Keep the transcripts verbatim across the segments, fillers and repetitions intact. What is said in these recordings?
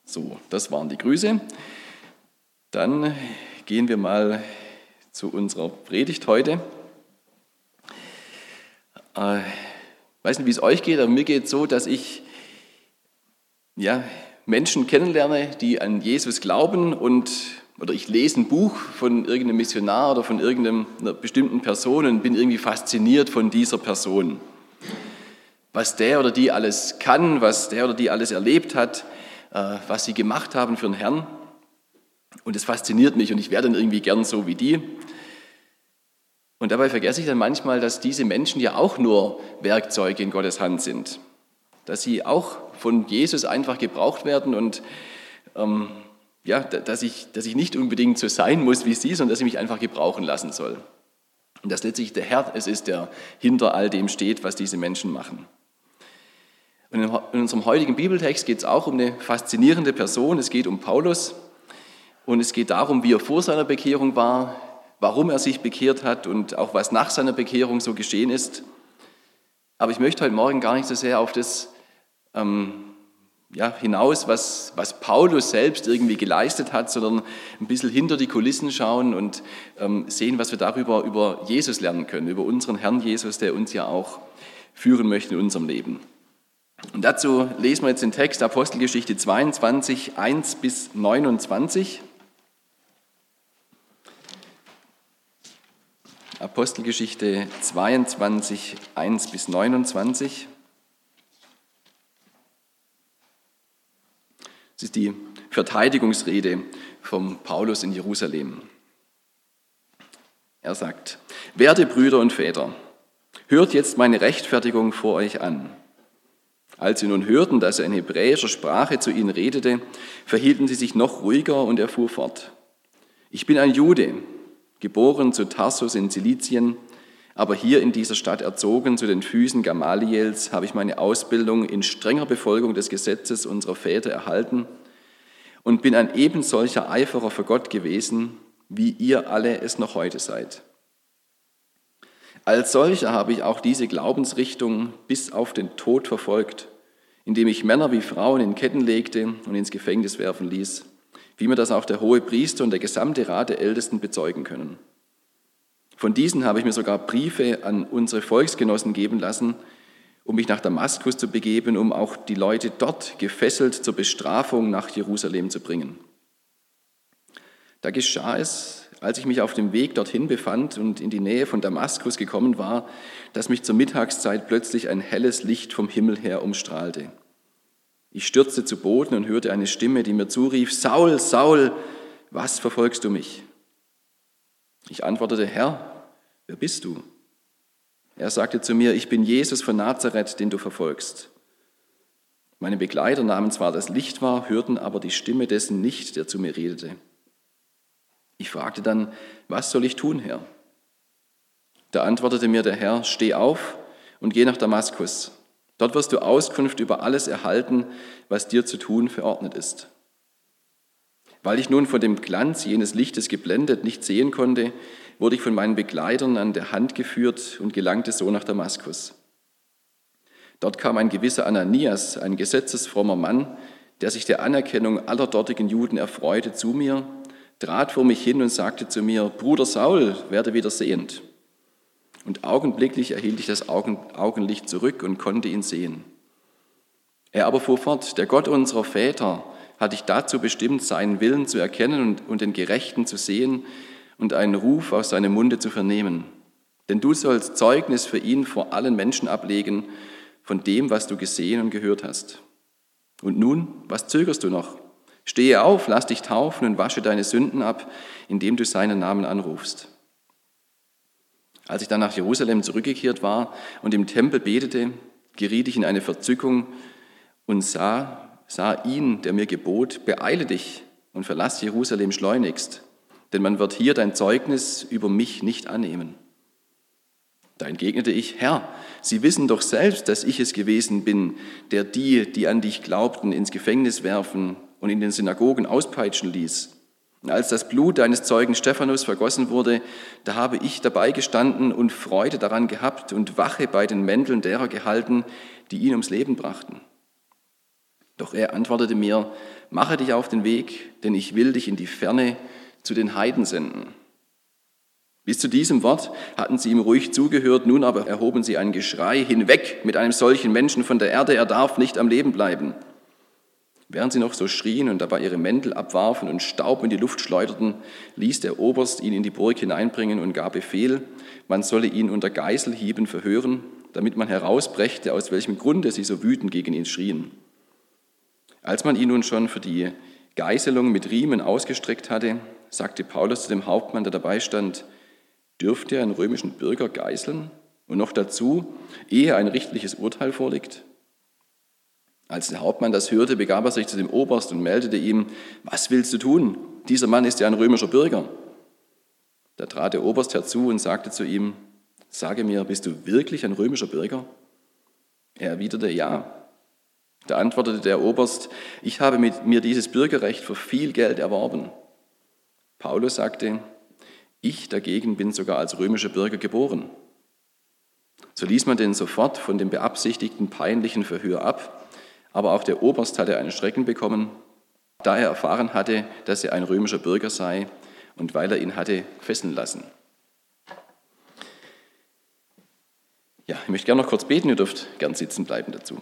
So, das waren die Grüße. Dann gehen wir mal zu unserer Predigt heute. Ich äh, weiß nicht, wie es euch geht, aber mir geht es so, dass ich ja, Menschen kennenlerne, die an Jesus glauben und oder ich lese ein Buch von irgendeinem Missionar oder von irgendeiner bestimmten Person und bin irgendwie fasziniert von dieser Person. Was der oder die alles kann, was der oder die alles erlebt hat, was sie gemacht haben für den Herrn. Und es fasziniert mich und ich wäre dann irgendwie gern so wie die. Und dabei vergesse ich dann manchmal, dass diese Menschen ja auch nur Werkzeuge in Gottes Hand sind. Dass sie auch von Jesus einfach gebraucht werden und ähm, ja, dass ich, dass ich nicht unbedingt so sein muss wie sie, sondern dass ich mich einfach gebrauchen lassen soll. Und dass letztlich der Herr es ist, der hinter all dem steht, was diese Menschen machen. Und in unserem heutigen Bibeltext geht es auch um eine faszinierende Person. Es geht um Paulus und es geht darum, wie er vor seiner Bekehrung war, warum er sich bekehrt hat und auch was nach seiner Bekehrung so geschehen ist. Aber ich möchte heute Morgen gar nicht so sehr auf das ähm, ja, hinaus, was, was Paulus selbst irgendwie geleistet hat, sondern ein bisschen hinter die Kulissen schauen und ähm, sehen, was wir darüber über Jesus lernen können, über unseren Herrn Jesus, der uns ja auch führen möchte in unserem Leben. Und dazu lesen wir jetzt den Text Apostelgeschichte zweiundzwanzig, eins bis neunundzwanzig. Apostelgeschichte zweiundzwanzig, eins bis neunundzwanzig. Das ist die Verteidigungsrede von Paulus in Jerusalem. Er sagt: Werte Brüder und Väter, hört jetzt meine Rechtfertigung vor euch an. Als sie nun hörten, dass er in hebräischer Sprache zu ihnen redete, verhielten sie sich noch ruhiger und er fuhr fort: Ich bin ein Jude, geboren zu Tarsus in Zilizien, aber hier in dieser Stadt erzogen zu den Füßen Gamaliels, habe ich meine Ausbildung in strenger Befolgung des Gesetzes unserer Väter erhalten und bin ein ebensolcher Eiferer für Gott gewesen, wie ihr alle es noch heute seid. Als solcher habe ich auch diese Glaubensrichtung bis auf den Tod verfolgt, indem ich Männer wie Frauen in Ketten legte und ins Gefängnis werfen ließ, wie mir das auch der hohe Priester und der gesamte Rat der Ältesten bezeugen können. Von diesen habe ich mir sogar Briefe an unsere Volksgenossen geben lassen, um mich nach Damaskus zu begeben, um auch die Leute dort gefesselt zur Bestrafung nach Jerusalem zu bringen. Da geschah es, als ich mich auf dem Weg dorthin befand und in die Nähe von Damaskus gekommen war, dass mich zur Mittagszeit plötzlich ein helles Licht vom Himmel her umstrahlte. Ich stürzte zu Boden und hörte eine Stimme, die mir zurief: Saul, Saul, was verfolgst du mich? Ich antwortete: Herr, wer bist du? Er sagte zu mir: Ich bin Jesus von Nazareth, den du verfolgst. Meine Begleiter nahmen zwar das Licht wahr, hörten aber die Stimme dessen nicht, der zu mir redete. Ich fragte dann: Was soll ich tun, Herr? Da antwortete mir der Herr: Steh auf und geh nach Damaskus. Dort wirst du Auskunft über alles erhalten, was dir zu tun verordnet ist. Weil ich nun von dem Glanz jenes Lichtes geblendet nicht sehen konnte, wurde ich von meinen Begleitern an der Hand geführt und gelangte so nach Damaskus. Dort kam ein gewisser Ananias, ein gesetzesfrommer Mann, der sich der Anerkennung aller dortigen Juden erfreute, zu mir, trat vor mich hin und sagte zu mir: Bruder Saul, werde wieder sehend. Und augenblicklich erhielt ich das Augen, Augenlicht zurück und konnte ihn sehen. Er aber fuhr fort: Der Gott unserer Väter hat dich dazu bestimmt, seinen Willen zu erkennen und, und den Gerechten zu sehen und einen Ruf aus seinem Munde zu vernehmen. Denn du sollst Zeugnis für ihn vor allen Menschen ablegen von dem, was du gesehen und gehört hast. Und nun, was zögerst du noch? Stehe auf, lass dich taufen und wasche deine Sünden ab, indem du seinen Namen anrufst. Als ich dann nach Jerusalem zurückgekehrt war und im Tempel betete, geriet ich in eine Verzückung und sah, sah ihn, der mir gebot: Beeile dich und verlass Jerusalem schleunigst, denn man wird hier dein Zeugnis über mich nicht annehmen. Da entgegnete ich: Herr, Sie wissen doch selbst, dass ich es gewesen bin, der die, die an dich glaubten, ins Gefängnis werfen und in den Synagogen auspeitschen ließ. Und als das Blut deines Zeugen Stephanus vergossen wurde, da habe ich dabei gestanden und Freude daran gehabt und Wache bei den Mänteln derer gehalten, die ihn ums Leben brachten. Doch er antwortete mir, mache dich auf den Weg, denn ich will dich in die Ferne zu den Heiden senden. Bis zu diesem Wort hatten sie ihm ruhig zugehört, nun aber erhoben sie ein Geschrei, hinweg mit einem solchen Menschen von der Erde, er darf nicht am Leben bleiben. Während sie noch so schrien und dabei ihre Mäntel abwarfen und Staub in die Luft schleuderten, ließ der Oberst ihn in die Burg hineinbringen und gab Befehl, man solle ihn unter Geiselhieben verhören, damit man herausbrächte, aus welchem Grunde sie so wütend gegen ihn schrien. Als man ihn nun schon für die Geiselung mit Riemen ausgestreckt hatte, sagte Paulus zu dem Hauptmann, der dabei stand, dürft ihr einen römischen Bürger geißeln und noch dazu, ehe ein richterliches Urteil vorliegt? Als der Hauptmann das hörte, begab er sich zu dem Oberst und meldete ihm, was willst du tun? Dieser Mann ist ja ein römischer Bürger. Da trat der Oberst herzu und sagte zu ihm, sage mir, bist du wirklich ein römischer Bürger? Er erwiderte, ja. Da antwortete der Oberst, ich habe mit mir dieses Bürgerrecht für viel Geld erworben. Paulus sagte, ich dagegen bin sogar als römischer Bürger geboren. So ließ man den sofort von dem beabsichtigten peinlichen Verhör ab, aber auch der Oberst hatte einen Schrecken bekommen, da er erfahren hatte, dass er ein römischer Bürger sei und weil er ihn hatte fesseln lassen. Ja, ich möchte gerne noch kurz beten, ihr dürft gern sitzen bleiben dazu.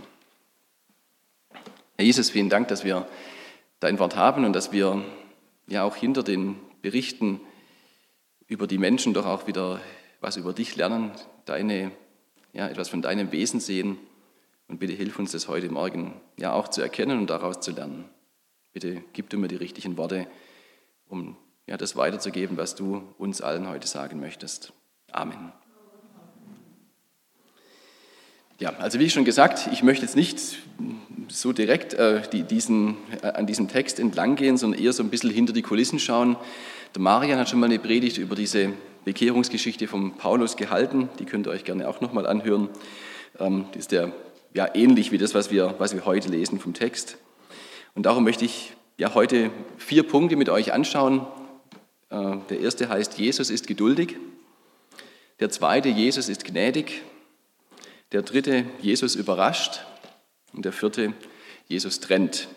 Herr Jesus, vielen Dank, dass wir dein Wort haben und dass wir ja auch hinter den Berichten über die Menschen doch auch wieder was über dich lernen, deine, ja, etwas von deinem Wesen sehen. Und bitte hilf uns, das heute Morgen ja auch zu erkennen und daraus zu lernen. Bitte gib du mir die richtigen Worte, um ja, das weiterzugeben, was du uns allen heute sagen möchtest. Amen. Ja, also wie schon gesagt, ich möchte jetzt nicht so direkt äh, die, diesen, äh, an diesem Text entlang gehen, sondern eher so ein bisschen hinter die Kulissen schauen. Der Marian hat schon mal eine Predigt über diese Bekehrungsgeschichte von Paulus gehalten, die könnt ihr euch gerne auch nochmal anhören. Ähm, das ist der, ja, ähnlich wie das, was wir, was wir heute lesen vom Text. Und darum möchte ich ja, heute vier Punkte mit euch anschauen. Äh, der erste heißt, Jesus ist geduldig. Der zweite, Jesus ist gnädig. Der dritte, Jesus überrascht. Und der vierte, Jesus trennt.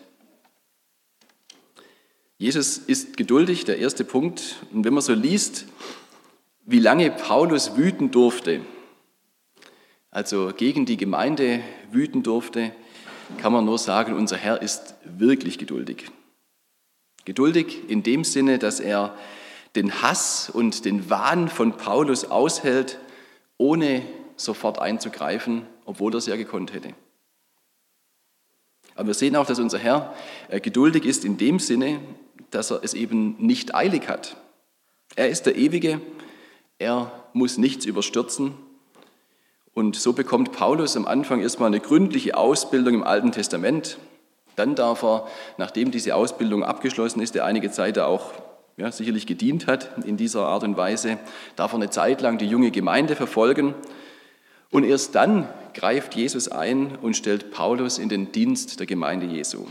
Jesus ist geduldig, der erste Punkt. Und wenn man so liest, wie lange Paulus wüten durfte, also gegen die Gemeinde wüten durfte, kann man nur sagen, unser Herr ist wirklich geduldig. Geduldig in dem Sinne, dass er den Hass und den Wahn von Paulus aushält, ohne sofort einzugreifen, obwohl er es ja gekonnt hätte. Aber wir sehen auch, dass unser Herr geduldig ist in dem Sinne, dass er es eben nicht eilig hat. Er ist der Ewige, er muss nichts überstürzen. Und so bekommt Paulus am Anfang erstmal eine gründliche Ausbildung im Alten Testament. Dann darf er, nachdem diese Ausbildung abgeschlossen ist, der einige Zeit auch ja, sicherlich gedient hat in dieser Art und Weise, darf er eine Zeit lang die junge Gemeinde verfolgen. Und erst dann greift Jesus ein und stellt Paulus in den Dienst der Gemeinde Jesu.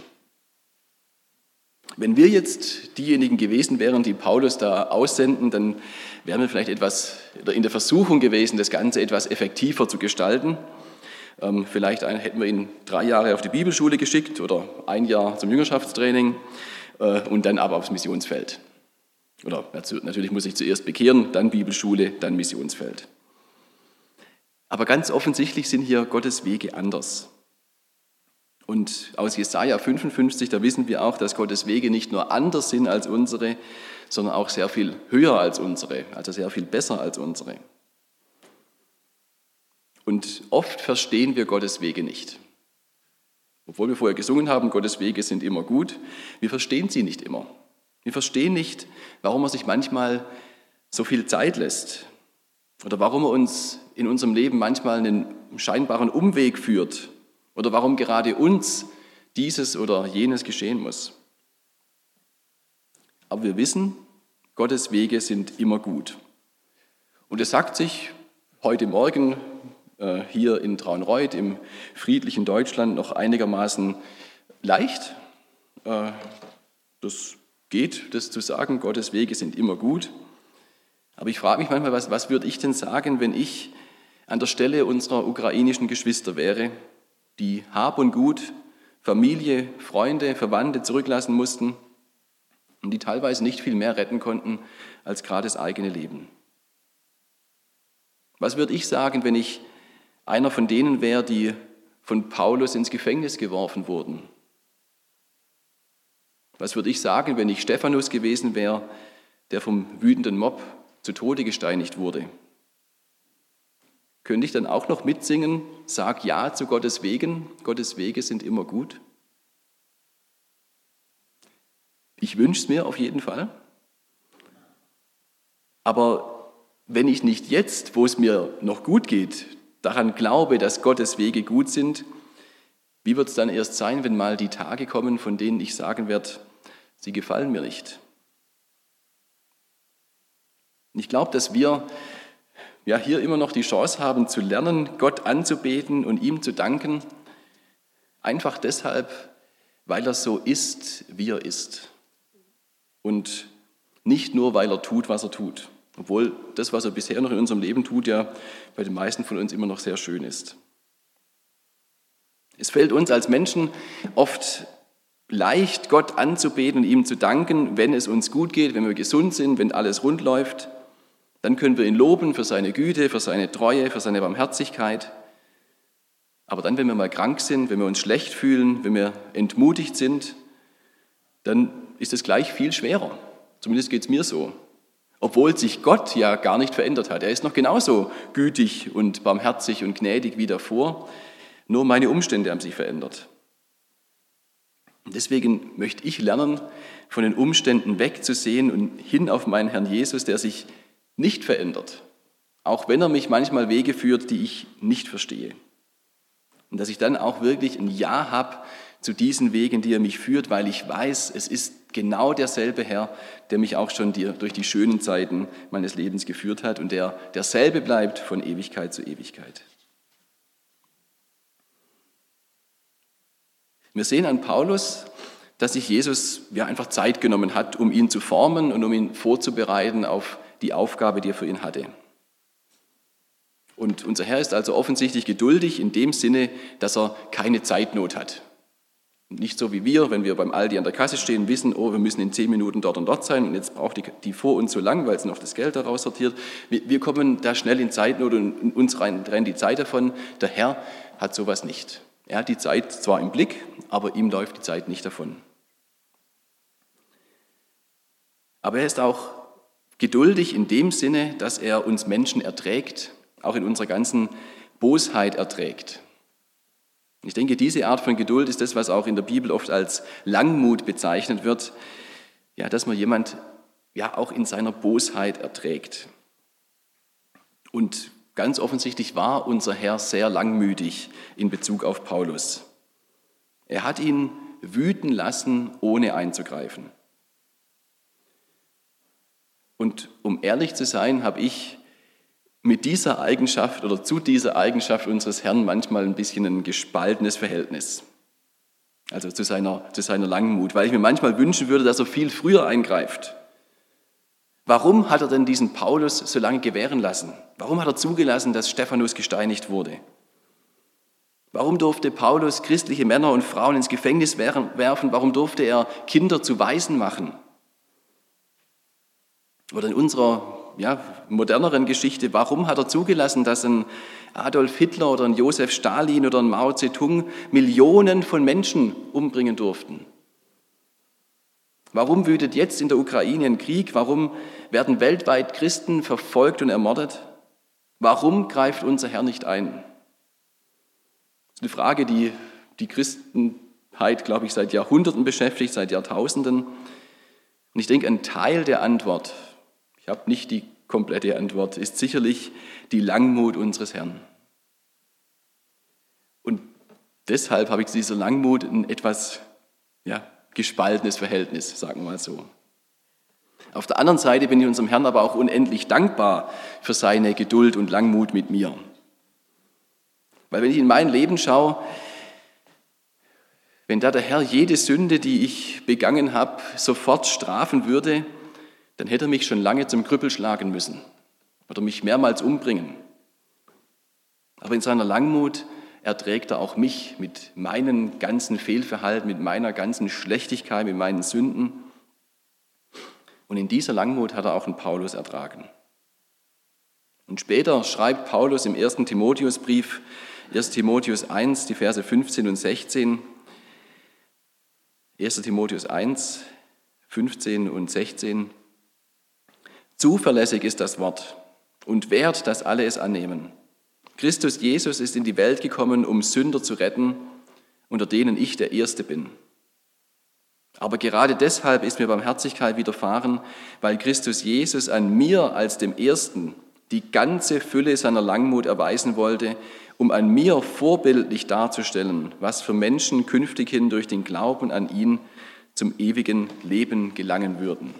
Wenn wir jetzt diejenigen gewesen wären, die Paulus da aussenden, dann wären wir vielleicht etwas oder in der Versuchung gewesen, das Ganze etwas effektiver zu gestalten. Ähm, vielleicht hätten wir ihn drei Jahre auf die Bibelschule geschickt oder ein Jahr zum Jüngerschaftstraining äh, und dann aber aufs Missionsfeld. Oder natürlich muss ich zuerst bekehren, dann Bibelschule, dann Missionsfeld. Aber ganz offensichtlich sind hier Gottes Wege anders. Und aus Jesaja fünfundfünfzig, da wissen wir auch, dass Gottes Wege nicht nur anders sind als unsere, sondern auch sehr viel höher als unsere, also sehr viel besser als unsere. Und oft verstehen wir Gottes Wege nicht. Obwohl wir vorher gesungen haben, Gottes Wege sind immer gut, wir verstehen sie nicht immer. Wir verstehen nicht, warum er sich manchmal so viel Zeit lässt oder warum er uns in unserem Leben manchmal einen scheinbaren Umweg führt oder warum gerade uns dieses oder jenes geschehen muss. Aber wir wissen, Gottes Wege sind immer gut. Und es sagt sich heute Morgen äh, hier in Traunreut im friedlichen Deutschland noch einigermaßen leicht. Äh, das geht, das zu sagen, Gottes Wege sind immer gut. Aber ich frage mich manchmal, was, was würde ich denn sagen, wenn ich an der Stelle unserer ukrainischen Geschwister wäre, die Hab und Gut Familie, Freunde, Verwandte zurücklassen mussten und die teilweise nicht viel mehr retten konnten als gerade das eigene Leben. Was würde ich sagen, wenn ich einer von denen wäre, die von Paulus ins Gefängnis geworfen wurden? Was würde ich sagen, wenn ich Stephanus gewesen wäre, der vom wütenden Mob zu Tode gesteinigt wurde? Könnte ich dann auch noch mitsingen, sag ja zu Gottes Wegen, Gottes Wege sind immer gut? Ich wünsche es mir auf jeden Fall. Aber wenn ich nicht jetzt, wo es mir noch gut geht, daran glaube, dass Gottes Wege gut sind, wie wird es dann erst sein, wenn mal die Tage kommen, von denen ich sagen werde, sie gefallen mir nicht? Ich glaube, dass wir ja hier immer noch die Chance haben zu lernen, Gott anzubeten und ihm zu danken, einfach deshalb, weil er so ist, wie er ist. Und nicht nur, weil er tut, was er tut. Obwohl das, was er bisher noch in unserem Leben tut, ja bei den meisten von uns immer noch sehr schön ist. Es fällt uns als Menschen oft leicht, Gott anzubeten und ihm zu danken, wenn es uns gut geht, wenn wir gesund sind, wenn alles rund läuft. Dann können wir ihn loben für seine Güte, für seine Treue, für seine Barmherzigkeit. Aber dann, wenn wir mal krank sind, wenn wir uns schlecht fühlen, wenn wir entmutigt sind, dann ist es gleich viel schwerer. Zumindest geht es mir so. Obwohl sich Gott ja gar nicht verändert hat. Er ist noch genauso gütig und barmherzig und gnädig wie davor. Nur meine Umstände haben sich verändert. Und deswegen möchte ich lernen, von den Umständen wegzusehen und hin auf meinen Herrn Jesus, der sich nicht verändert, auch wenn er mich manchmal Wege führt, die ich nicht verstehe. Und dass ich dann auch wirklich ein Ja habe zu diesen Wegen, die er mich führt, weil ich weiß, es ist genau derselbe Herr, der mich auch schon durch die schönen Zeiten meines Lebens geführt hat und der derselbe bleibt von Ewigkeit zu Ewigkeit. Wir sehen an Paulus, dass sich Jesus ja einfach Zeit genommen hat, um ihn zu formen und um ihn vorzubereiten auf die Aufgabe, die er für ihn hatte. Und unser Herr ist also offensichtlich geduldig in dem Sinne, dass er keine Zeitnot hat. Nicht so wie wir, wenn wir beim Aldi an der Kasse stehen, wissen, oh, wir müssen in zehn Minuten dort und dort sein und jetzt braucht die, die vor uns so lang, weil sie noch das Geld daraus sortiert. Wir, wir kommen da schnell in Zeitnot und uns rein, rennt die Zeit davon. Der Herr hat sowas nicht. Er hat die Zeit zwar im Blick, aber ihm läuft die Zeit nicht davon. Aber er ist auch geduldig in dem Sinne, dass er uns Menschen erträgt, auch in unserer ganzen Bosheit erträgt. Ich denke, diese Art von Geduld ist das, was auch in der Bibel oft als Langmut bezeichnet wird, ja, dass man jemand ja auch in seiner Bosheit erträgt. Und ganz offensichtlich war unser Herr sehr langmütig in Bezug auf Paulus. Er hat ihn wüten lassen, ohne einzugreifen. Und um ehrlich zu sein, habe ich mit dieser Eigenschaft oder zu dieser Eigenschaft unseres Herrn manchmal ein bisschen ein gespaltenes Verhältnis. Also zu seiner, zu seiner Langmut, weil ich mir manchmal wünschen würde, dass er viel früher eingreift. Warum hat er denn diesen Paulus so lange gewähren lassen? Warum hat er zugelassen, dass Stephanus gesteinigt wurde? Warum durfte Paulus christliche Männer und Frauen ins Gefängnis werfen? Warum durfte er Kinder zu Waisen machen? Oder in unserer ja, moderneren Geschichte, warum hat er zugelassen, dass ein Adolf Hitler oder ein Josef Stalin oder ein Mao Zedong Millionen von Menschen umbringen durften? Warum wütet jetzt in der Ukraine ein Krieg? Warum werden weltweit Christen verfolgt und ermordet? Warum greift unser Herr nicht ein? Das ist eine Frage, die die Christenheit, glaube ich, seit Jahrhunderten beschäftigt, seit Jahrtausenden. Und ich denke, ein Teil der Antwort, ich habe nicht die komplette Antwort, ist sicherlich die Langmut unseres Herrn. Und deshalb habe ich zu dieser Langmut ein etwas ja, gespaltenes Verhältnis, sagen wir mal so. Auf der anderen Seite bin ich unserem Herrn aber auch unendlich dankbar für seine Geduld und Langmut mit mir. Weil wenn ich in mein Leben schaue, wenn da der Herr jede Sünde, die ich begangen habe, sofort strafen würde, dann hätte er mich schon lange zum Krüppel schlagen müssen oder mich mehrmals umbringen. Aber in seiner Langmut erträgt er auch mich mit meinen ganzen Fehlverhalten, mit meiner ganzen Schlechtigkeit, mit meinen Sünden. Und in dieser Langmut hat er auch einen Paulus ertragen. Und später schreibt Paulus im ersten Timotheusbrief, erster Timotheus eins, die Verse fünfzehn und sechzehn, erster Timotheus eins, fünfzehn und sechzehn, zuverlässig ist das Wort und wert, dass alle es annehmen. Christus Jesus ist in die Welt gekommen, um Sünder zu retten, unter denen ich der Erste bin. Aber gerade deshalb ist mir Barmherzigkeit widerfahren, weil Christus Jesus an mir als dem Ersten die ganze Fülle seiner Langmut erweisen wollte, um an mir vorbildlich darzustellen, was für Menschen künftighin durch den Glauben an ihn zum ewigen Leben gelangen würden.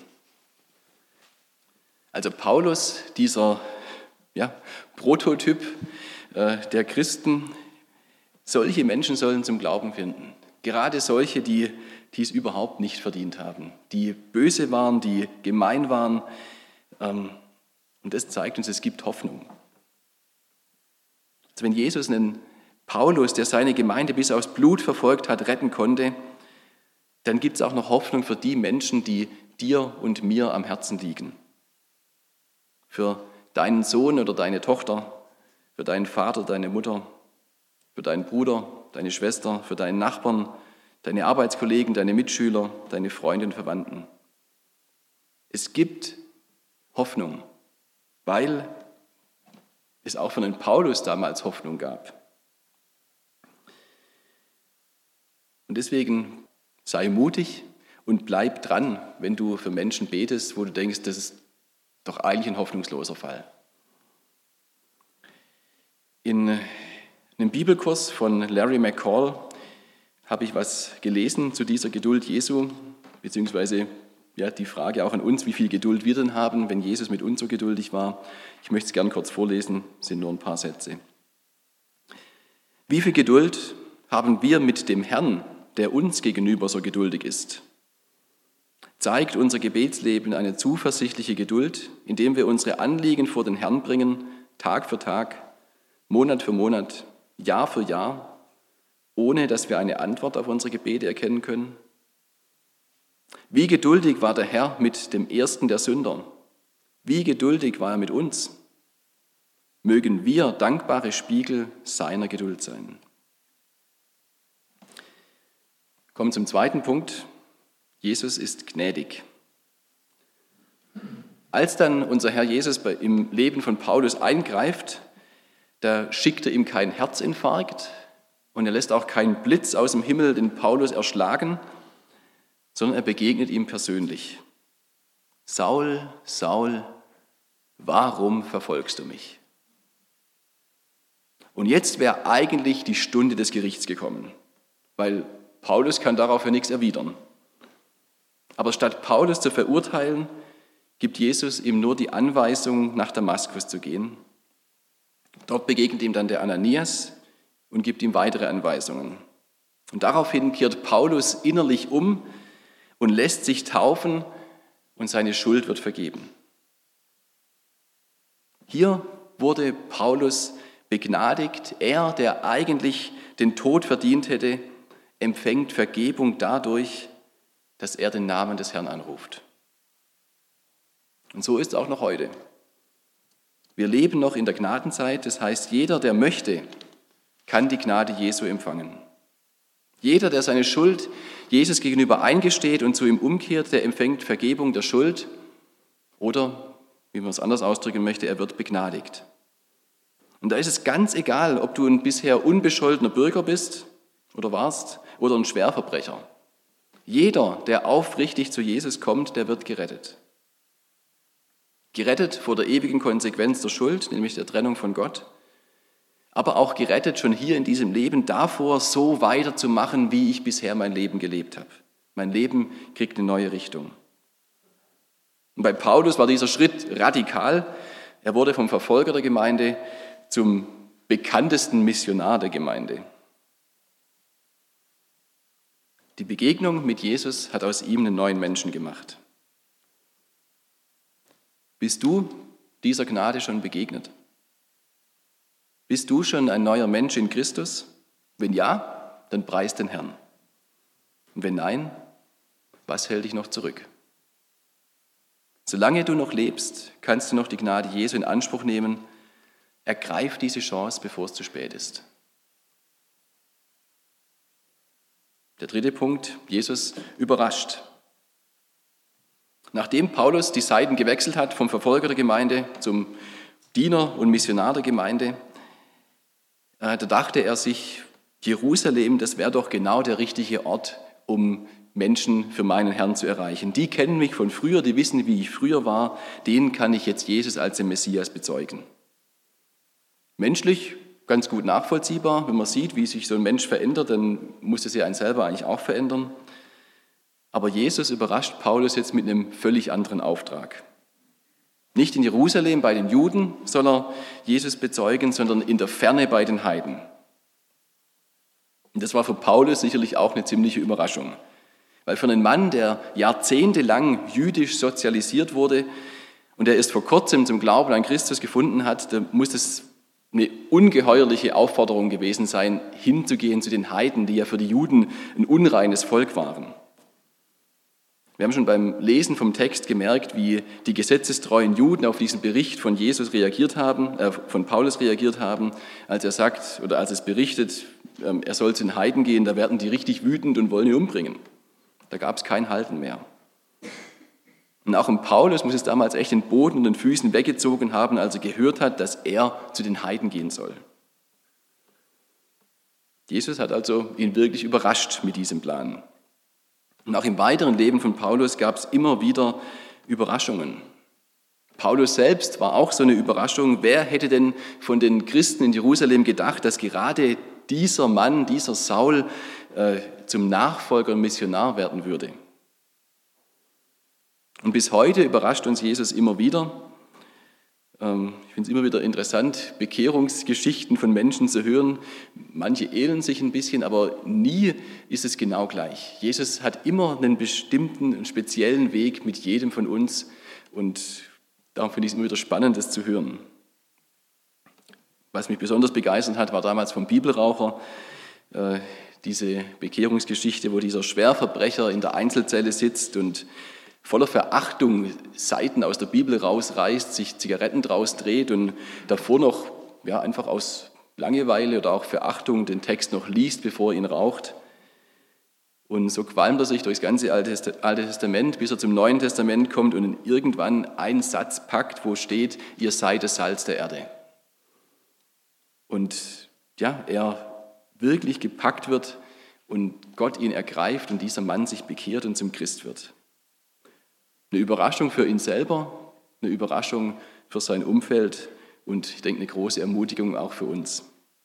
Also Paulus, dieser ja, Prototyp äh, der Christen, solche Menschen sollen zum Glauben finden. Gerade solche, die, die es überhaupt nicht verdient haben, die böse waren, die gemein waren. Ähm, und das zeigt uns, es gibt Hoffnung. Also wenn Jesus einen Paulus, der seine Gemeinde bis aufs Blut verfolgt hat, retten konnte, dann gibt es auch noch Hoffnung für die Menschen, die dir und mir am Herzen liegen. Für deinen Sohn oder deine Tochter, für deinen Vater, deine Mutter, für deinen Bruder, deine Schwester, für deinen Nachbarn, deine Arbeitskollegen, deine Mitschüler, deine Freunde und Verwandten. Es gibt Hoffnung, weil es auch für den Paulus damals Hoffnung gab. Und deswegen sei mutig und bleib dran, wenn du für Menschen betest, wo du denkst, das ist doch eigentlich ein hoffnungsloser Fall. In einem Bibelkurs von Larry McCall habe ich was gelesen zu dieser Geduld Jesu, beziehungsweise ja, die Frage auch an uns, wie viel Geduld wir denn haben, wenn Jesus mit uns so geduldig war. Ich möchte es gerne kurz vorlesen, es sind nur ein paar Sätze. Wie viel Geduld haben wir mit dem Herrn, der uns gegenüber so geduldig ist? Zeigt unser Gebetsleben eine zuversichtliche Geduld, indem wir unsere Anliegen vor den Herrn bringen, Tag für Tag, Monat für Monat, Jahr für Jahr, ohne dass wir eine Antwort auf unsere Gebete erkennen können? Wie geduldig war der Herr mit dem ersten der Sünder? Wie geduldig war er mit uns? Mögen wir dankbare Spiegel seiner Geduld sein. Kommen zum zweiten Punkt. Jesus ist gnädig. Als dann unser Herr Jesus im Leben von Paulus eingreift, da schickt er ihm keinen Herzinfarkt und er lässt auch keinen Blitz aus dem Himmel den Paulus erschlagen, sondern er begegnet ihm persönlich. Saul, Saul, warum verfolgst du mich? Und jetzt wäre eigentlich die Stunde des Gerichts gekommen, weil Paulus kann darauf ja nichts erwidern. Aber statt Paulus zu verurteilen, gibt Jesus ihm nur die Anweisung, nach Damaskus zu gehen. Dort begegnet ihm dann der Ananias und gibt ihm weitere Anweisungen. Und daraufhin kehrt Paulus innerlich um und lässt sich taufen und seine Schuld wird vergeben. Hier wurde Paulus begnadigt. Er, der eigentlich den Tod verdient hätte, empfängt Vergebung dadurch, dass er den Namen des Herrn anruft. Und so ist es auch noch heute. Wir leben noch in der Gnadenzeit, das heißt, jeder, der möchte, kann die Gnade Jesu empfangen. Jeder, der seine Schuld Jesus gegenüber eingesteht und zu ihm umkehrt, der empfängt Vergebung der Schuld oder, wie man es anders ausdrücken möchte, er wird begnadigt. Und da ist es ganz egal, ob du ein bisher unbescholtener Bürger bist oder warst oder ein Schwerverbrecher. Jeder, der aufrichtig zu Jesus kommt, der wird gerettet. Gerettet vor der ewigen Konsequenz der Schuld, nämlich der Trennung von Gott, aber auch gerettet schon hier in diesem Leben davor, so weiterzumachen, wie ich bisher mein Leben gelebt habe. Mein Leben kriegt eine neue Richtung. Und bei Paulus war dieser Schritt radikal. Er wurde vom Verfolger der Gemeinde zum bekanntesten Missionar der Gemeinde. Die Begegnung mit Jesus hat aus ihm einen neuen Menschen gemacht. Bist du dieser Gnade schon begegnet? Bist du schon ein neuer Mensch in Christus? Wenn ja, dann preis den Herrn. Und wenn nein, was hält dich noch zurück? Solange du noch lebst, kannst du noch die Gnade Jesu in Anspruch nehmen. Ergreif diese Chance, bevor es zu spät ist. Der dritte Punkt, Jesus überrascht. Nachdem Paulus die Seiten gewechselt hat, vom Verfolger der Gemeinde zum Diener und Missionar der Gemeinde, da dachte er sich, Jerusalem, das wäre doch genau der richtige Ort, um Menschen für meinen Herrn zu erreichen. Die kennen mich von früher, die wissen, wie ich früher war, denen kann ich jetzt Jesus als den Messias bezeugen. Menschlich ganz gut nachvollziehbar, wenn man sieht, wie sich so ein Mensch verändert, dann muss es ja einen selber eigentlich auch verändern. Aber Jesus überrascht Paulus jetzt mit einem völlig anderen Auftrag. Nicht in Jerusalem bei den Juden soll er Jesus bezeugen, sondern in der Ferne bei den Heiden. Und das war für Paulus sicherlich auch eine ziemliche Überraschung. Weil für einen Mann, der jahrzehntelang jüdisch sozialisiert wurde und der erst vor kurzem zum Glauben an Christus gefunden hat, da muss es eine ungeheuerliche Aufforderung gewesen sein, hinzugehen zu den Heiden, die ja für die Juden ein unreines Volk waren. Wir haben schon beim Lesen vom Text gemerkt, wie die gesetzestreuen Juden auf diesen Bericht von Jesus reagiert haben, äh, von Paulus reagiert haben, als er sagt oder als es berichtet, äh, er soll zu den Heiden gehen, da werden die richtig wütend und wollen ihn umbringen. Da gab es kein Halten mehr. Und auch im Paulus muss es damals echt den Boden und den Füßen weggezogen haben, als er gehört hat, dass er zu den Heiden gehen soll. Jesus hat also ihn wirklich überrascht mit diesem Plan. Und auch im weiteren Leben von Paulus gab es immer wieder Überraschungen. Paulus selbst war auch so eine Überraschung. Wer hätte denn von den Christen in Jerusalem gedacht, dass gerade dieser Mann, dieser Saul, äh, zum Nachfolger und Missionar werden würde? Und bis heute überrascht uns Jesus immer wieder. Ähm, ich finde es immer wieder interessant, Bekehrungsgeschichten von Menschen zu hören. Manche ähneln sich ein bisschen, aber nie ist es genau gleich. Jesus hat immer einen bestimmten, einen speziellen Weg mit jedem von uns und darum finde ich es immer wieder spannend, das zu hören. Was mich besonders begeistert hat, war damals vom Bibelraucher, äh, diese Bekehrungsgeschichte, wo dieser Schwerverbrecher in der Einzelzelle sitzt und voller Verachtung Seiten aus der Bibel rausreißt, sich Zigaretten draus dreht und davor noch ja, einfach aus Langeweile oder auch Verachtung den Text noch liest, bevor er ihn raucht. Und so qualmt er sich durchs ganze Alte Testament, bis er zum Neuen Testament kommt und irgendwann einen Satz packt, wo steht, ihr seid das Salz der Erde. Und ja, er wirklich gepackt wird und Gott ihn ergreift und dieser Mann sich bekehrt und zum Christ wird. Eine Überraschung für ihn selber, eine Überraschung für sein Umfeld und ich denke, eine große Ermutigung auch für uns.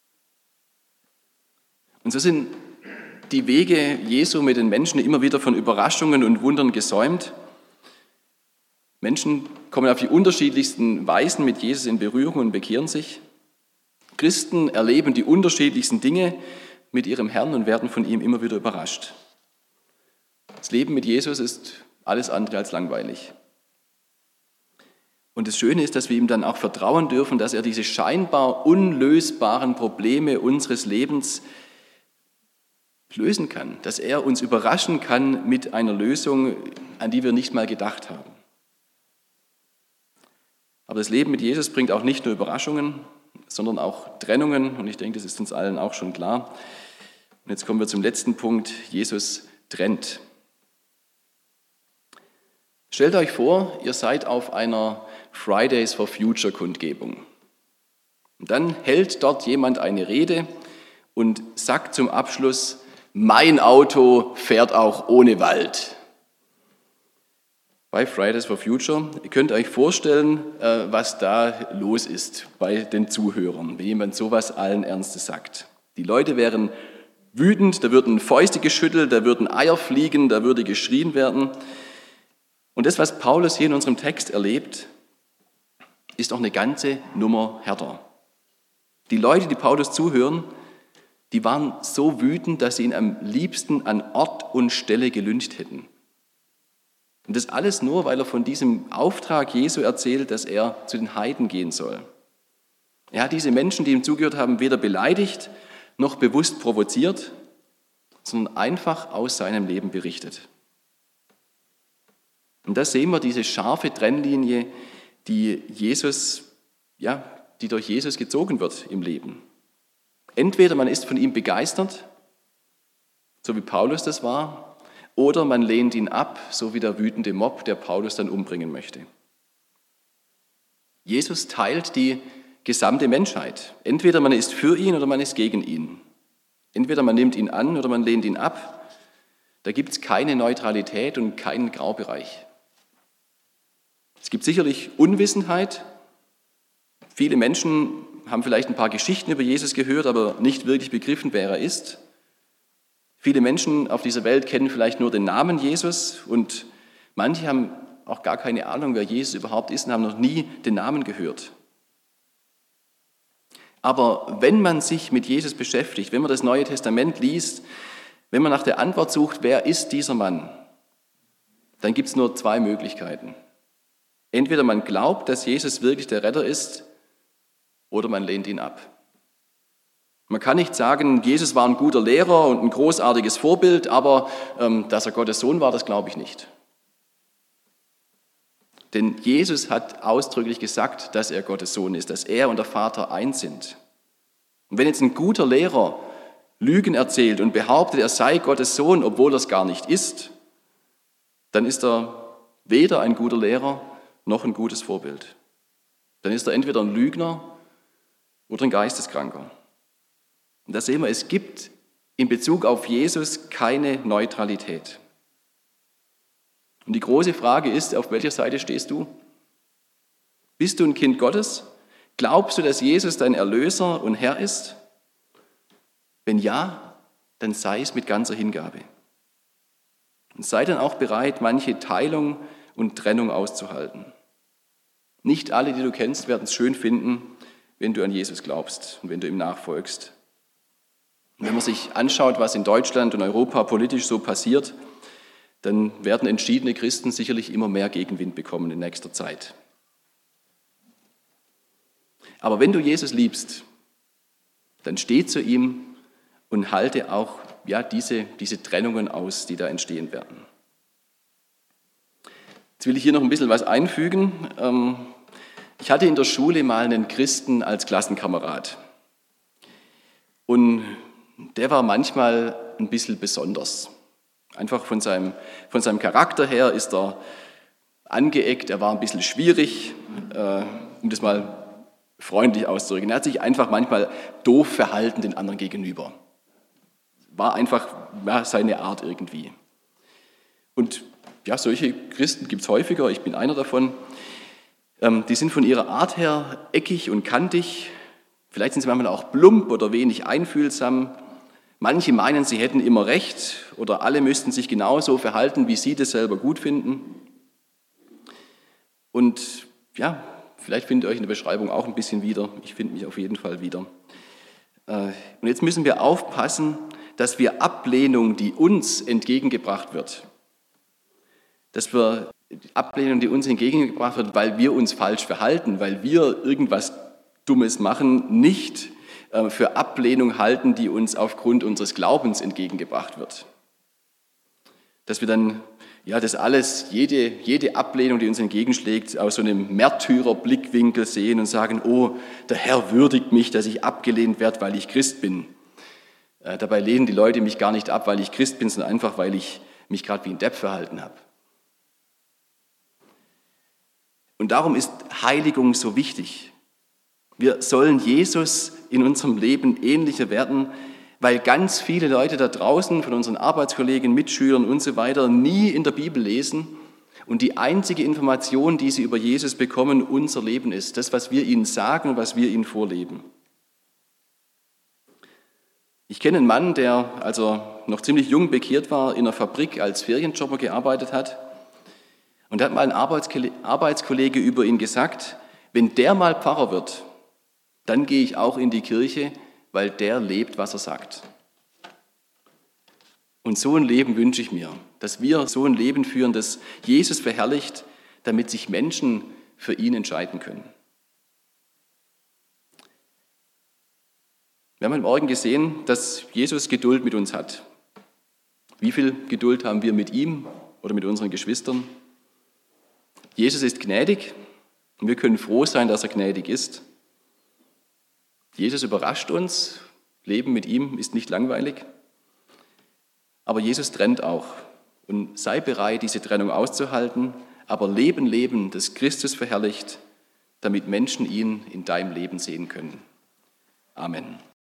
Und so sind die Wege Jesu mit den Menschen immer wieder von Überraschungen und Wundern gesäumt. Menschen kommen auf die unterschiedlichsten Weisen mit Jesus in Berührung und bekehren sich. Christen erleben die unterschiedlichsten Dinge mit ihrem Herrn und werden von ihm immer wieder überrascht. Das Leben mit Jesus ist alles andere als langweilig. Und das Schöne ist, dass wir ihm dann auch vertrauen dürfen, dass er diese scheinbar unlösbaren Probleme unseres Lebens lösen kann, dass er uns überraschen kann mit einer Lösung, an die wir nicht mal gedacht haben. Aber das Leben mit Jesus bringt auch nicht nur Überraschungen, sondern auch Trennungen und ich denke, das ist uns allen auch schon klar. Und jetzt kommen wir zum letzten Punkt, Jesus trennt. Stellt euch vor, ihr seid auf einer Fridays for Future Kundgebung. Und dann hält dort jemand eine Rede und sagt zum Abschluss, mein Auto fährt auch ohne Wald. Bei Fridays for Future, ihr könnt euch vorstellen, was da los ist bei den Zuhörern, wenn jemand sowas allen Ernstes sagt. Die Leute wären wütend, da würden Fäuste geschüttelt, da würden Eier fliegen, da würde geschrien werden. Und das, was Paulus hier in unserem Text erlebt, ist noch eine ganze Nummer härter. Die Leute, die Paulus zuhören, die waren so wütend, dass sie ihn am liebsten an Ort und Stelle gelyncht hätten. Und das alles nur, weil er von diesem Auftrag Jesu erzählt, dass er zu den Heiden gehen soll. Er hat diese Menschen, die ihm zugehört haben, weder beleidigt noch bewusst provoziert, sondern einfach aus seinem Leben berichtet. Und da sehen wir diese scharfe Trennlinie, die Jesus, ja, die durch Jesus gezogen wird im Leben. Entweder man ist von ihm begeistert, so wie Paulus das war, oder man lehnt ihn ab, so wie der wütende Mob, der Paulus dann umbringen möchte. Jesus teilt die gesamte Menschheit. Entweder man ist für ihn oder man ist gegen ihn. Entweder man nimmt ihn an oder man lehnt ihn ab. Da gibt es keine Neutralität und keinen Graubereich. Es gibt sicherlich Unwissenheit. Viele Menschen haben vielleicht ein paar Geschichten über Jesus gehört, aber nicht wirklich begriffen, wer er ist. Viele Menschen auf dieser Welt kennen vielleicht nur den Namen Jesus und manche haben auch gar keine Ahnung, wer Jesus überhaupt ist und haben noch nie den Namen gehört. Aber wenn man sich mit Jesus beschäftigt, wenn man das Neue Testament liest, wenn man nach der Antwort sucht, wer ist dieser Mann, dann gibt es nur zwei Möglichkeiten. Entweder man glaubt, dass Jesus wirklich der Retter ist, oder man lehnt ihn ab. Man kann nicht sagen, Jesus war ein guter Lehrer und ein großartiges Vorbild, aber ähm, dass er Gottes Sohn war, das glaube ich nicht. Denn Jesus hat ausdrücklich gesagt, dass er Gottes Sohn ist, dass er und der Vater eins sind. Und wenn jetzt ein guter Lehrer Lügen erzählt und behauptet, er sei Gottes Sohn, obwohl er es gar nicht ist, dann ist er weder ein guter Lehrer noch ein gutes Vorbild. Dann ist er entweder ein Lügner oder ein Geisteskranker. Und da sehen wir, es gibt in Bezug auf Jesus keine Neutralität. Und die große Frage ist, auf welcher Seite stehst du? Bist du ein Kind Gottes? Glaubst du, dass Jesus dein Erlöser und Herr ist? Wenn ja, dann sei es mit ganzer Hingabe. Und sei dann auch bereit, manche Teilung und Trennung auszuhalten. Nicht alle, die du kennst, werden es schön finden, wenn du an Jesus glaubst und wenn du ihm nachfolgst. Und wenn man sich anschaut, was in Deutschland und Europa politisch so passiert, dann werden entschiedene Christen sicherlich immer mehr Gegenwind bekommen in nächster Zeit. Aber wenn du Jesus liebst, dann steh zu ihm und halte auch ja, diese, diese Trennungen aus, die da entstehen werden. Jetzt will ich hier noch ein bisschen was einfügen. Ich hatte in der Schule mal einen Christen als Klassenkamerad. Und der war manchmal ein bisschen besonders. Einfach von seinem, von seinem Charakter her ist er angeeckt, er war ein bisschen schwierig, äh, um das mal freundlich auszudrücken. Er hat sich einfach manchmal doof verhalten den anderen gegenüber. War einfach ja, seine Art irgendwie. Und ja, solche Christen gibt es häufiger, ich bin einer davon. Ähm, die sind von ihrer Art her eckig und kantig. Vielleicht sind sie manchmal auch plump oder wenig einfühlsam. Manche meinen, sie hätten immer recht oder alle müssten sich genauso verhalten, wie sie das selber gut finden. Und ja, vielleicht findet ihr euch in der Beschreibung auch ein bisschen wieder. Ich finde mich auf jeden Fall wieder. Und jetzt müssen wir aufpassen, dass wir Ablehnung, die uns entgegengebracht wird, dass wir die Ablehnung, die uns entgegengebracht wird, weil wir uns falsch verhalten, weil wir irgendwas Dummes machen, nicht für Ablehnung halten, die uns aufgrund unseres Glaubens entgegengebracht wird. Dass wir dann ja, das alles, jede, jede Ablehnung, die uns entgegenschlägt, aus so einem Märtyrerblickwinkel sehen und sagen, oh, der Herr würdigt mich, dass ich abgelehnt werde, weil ich Christ bin. Äh, dabei lehnen die Leute mich gar nicht ab, weil ich Christ bin, sondern einfach, weil ich mich gerade wie ein Depp verhalten habe. Und darum ist Heiligung so wichtig. Wir sollen Jesus in unserem Leben ähnlicher werden, weil ganz viele Leute da draußen, von unseren Arbeitskollegen, Mitschülern und so weiter, nie in der Bibel lesen und die einzige Information, die sie über Jesus bekommen, unser Leben ist. Das, was wir ihnen sagen und was wir ihnen vorleben. Ich kenne einen Mann, der, als er noch ziemlich jung bekehrt war, in einer Fabrik als Ferienjobber gearbeitet hat. Und da hat mal ein Arbeitskollege über ihn gesagt, wenn der mal Pfarrer wird, dann gehe ich auch in die Kirche, weil der lebt, was er sagt. Und so ein Leben wünsche ich mir, dass wir so ein Leben führen, das Jesus verherrlicht, damit sich Menschen für ihn entscheiden können. Wir haben heute Morgen gesehen, dass Jesus Geduld mit uns hat. Wie viel Geduld haben wir mit ihm oder mit unseren Geschwistern? Jesus ist gnädig und wir können froh sein, dass er gnädig ist. Jesus überrascht uns. Leben mit ihm ist nicht langweilig. Aber Jesus trennt auch. Und sei bereit, diese Trennung auszuhalten, aber Leben, Leben, das Christus verherrlicht, damit Menschen ihn in deinem Leben sehen können. Amen.